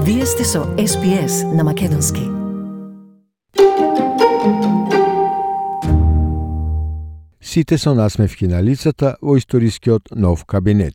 Вие сте со SPS на Македонски. Сите со насмевки на лицата во историскиот нов кабинет.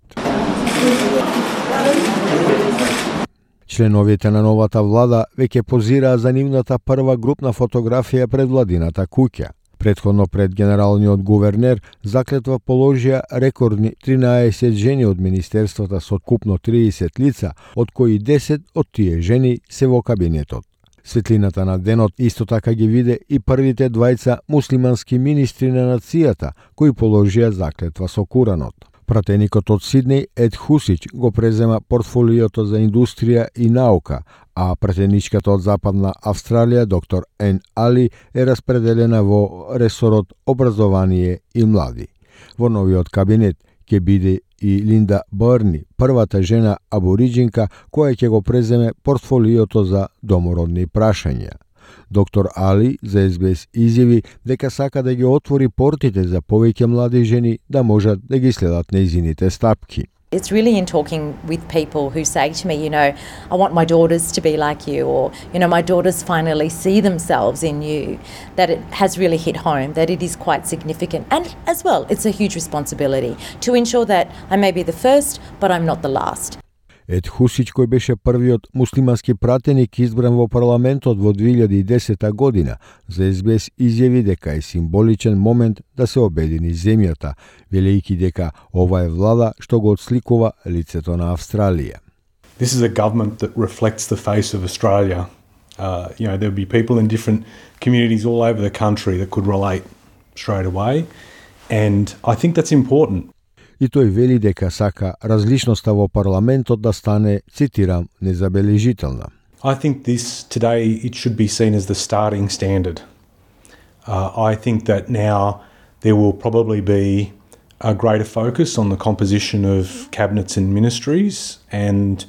Членовите на новата влада веќе позираа за нивната прва групна фотографија пред владината куќа. Претходно пред генералниот гувернер заклетва положија рекордни 13 жени од министерствата со купно 30 лица, од кои 10 од тие жени се во кабинетот. Светлината на денот исто така ги виде и првите двајца муслимански министри на нацијата, кои положија заклетва со Куранот. Пратеникот од Сиднеј Ед Хусич го презема портфолиото за индустрија и наука, а пратеничката од Западна Австралија доктор Ен Али е распределена во ресорот образование и млади. Во новиот кабинет ќе биде и Линда Бърни, првата жена абориджинка која ќе го преземе портфолиото за домородни прашања. Доктор Али за SBS изјави дека сака да ги отвори портите за повеќе млади жени да можат да ги следат нејзините стапки. It's really in talking with people who say to me, I want my daughters to be like you, or, my daughters finally see themselves in you, that it has really hit home, that it is quite significant. And as well, it's a huge responsibility to ensure that I may be the first, but I'm not the last. Ед Хусич, кој беше првиот муслимански пратеник избран во парламентот во 2010 година, за SBS изјави дека е символичен момент да се обедини земјата, велејќи дека ова е влада што го отсликува лицето на Австралија. This is a government that reflects the face of Australia. There'll be people in different communities all over the country that could relate straight away, and I think that's important. И тој вели дека сака различноста во парламентот да стане, цитирам, незабележителна. I think this today it should be seen as the starting standard. I think that now there will probably be a greater focus on the composition of cabinets and ministries, and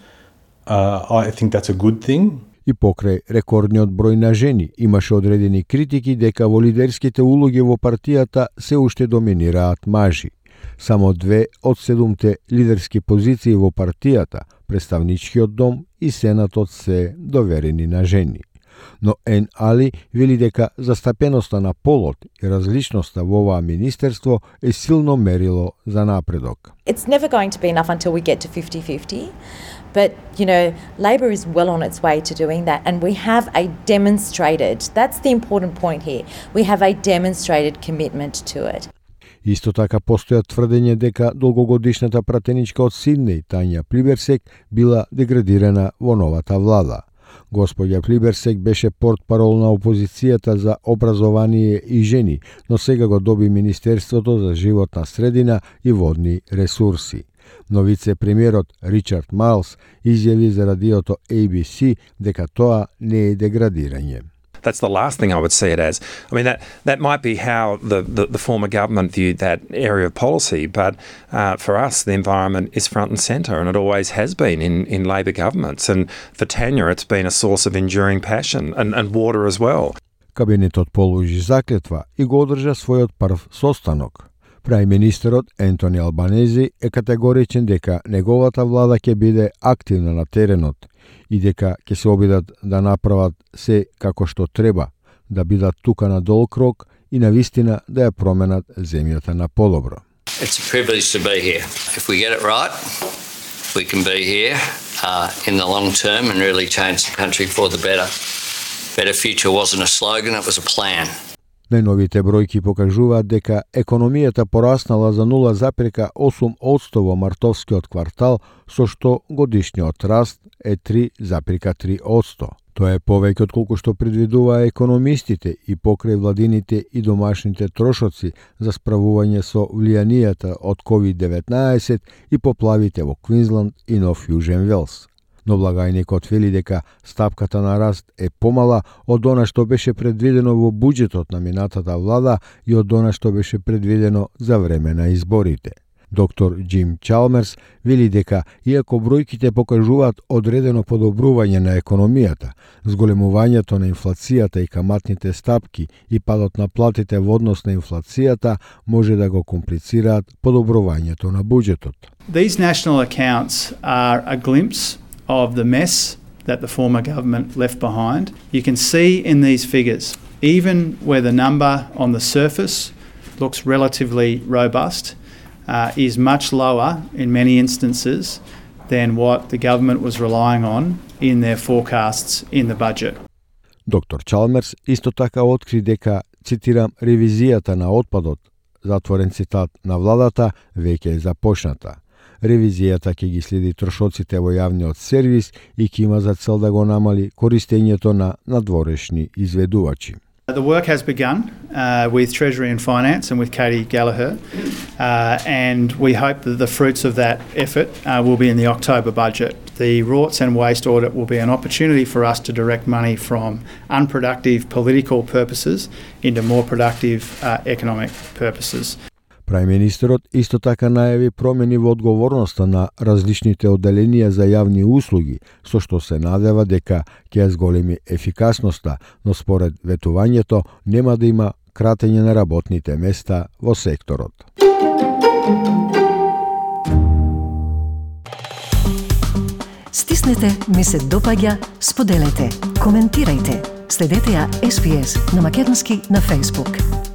I think that's a good thing. И покрај рекордниот број на жени, имаше одредени критики дека во лидерските улоги во партијата се уште доминираат мажи. Само 2 од 7 лидерски позиции во партијата, представничкиот дом и сенатот се доверени на жени. Но Ен Али вели дека застапеноста на полот и различноста во оваа министерство е силно мерило за напредок. It's never going to be enough until we get to 50-50. But, Labor is well on its way to doing that, and we have a demonstrated, that's the important point here, we have a demonstrated commitment to it. Исто така постојат тврдење дека долгогодишната пратеничка од Сиднеј, Тања Плиберсек, била деградирана во новата влада. Господја Плиберсек беше портпарол на опозицијата за образование и жени, но сега го доби Министерството за животна средина и водни ресурси. Но вице-премиерот Ричард Майлс изјави за радиото ABC дека тоа не е деградирање. That's the last thing I would see it as. I mean, that might be how the former government viewed that area of policy, but for us, the environment is front and centre, and it always has been in Labor governments. And for Tanya, it's been a source of enduring passion, and water as well. Кабинетот положи заклетва и го одржа својот прв состанок. Прајм-министерот Ентони Албанези е категоричен дека неговата влада ќе биде активна на теренот и дека ќе се обидат да направат се како што треба, да бидат тука на долг рок и навистина да ја променат земјата на подобро. It's a privilege to be here. If we get it right, we can be here in the long term and really change the country for the better. Better future wasn't a slogan, it was a plan. Најновите бројки покажуваат дека економијата пораснала за 0,8% во мартовскиот квартал, со што годишниот раст е 3,3%. Тоа е повеќе од колку што предвидуваа економистите и покрај владините и домашните трошоци за справување со влијанијата од COVID-19 и поплавите во Квинсланд и Нов Јужен Велс. Но благајникот вели дека стапката на раст е помала од она што беше предвидено во буџетот на минатата влада и од она што беше предвидено за време на изборите. Доктор Джим Чалмерс вели дека, иако бројките покажуваат одредено подобрување на економијата, зголемувањето на инфлацијата и каматните стапки и падот на платите во однос на инфлацијата може да го комплицираат подобрувањето на буџетот. These national accounts are a glimpse of the mess that the former government left behind. You can see in these figures, even where the number on the surface looks relatively robust, is much lower in many instances than what the government was relying on in their forecasts in the budget. Доктор Чалмерс исто така откри дека, цитирам, ревизијата на отпадот, затворен цитат, на владата веќе е започната. Ревизијата ќе ги следи трошоците во јавниот сервис и ќе има за цел да го намали користењето на надворешни изведувачи. The work has begun with Treasury and Finance and with Katie Gallagher, and we hope that the fruits of that effort will be in the October budget. The rorts and waste audit will be an opportunity for us to direct money from unproductive political purposes into more productive economic purposes. Прајм-министерот исто така најави промени во одговорноста на различните одделенија за јавни услуги, со што се надева дека ќе ја зголеми ефикасноста, но според ветувањето нема да има кратење на работните места во секторот. Стиснете ми се допаѓа, споделете, коментирајте. Следете ја SPS на Македонски на Facebook.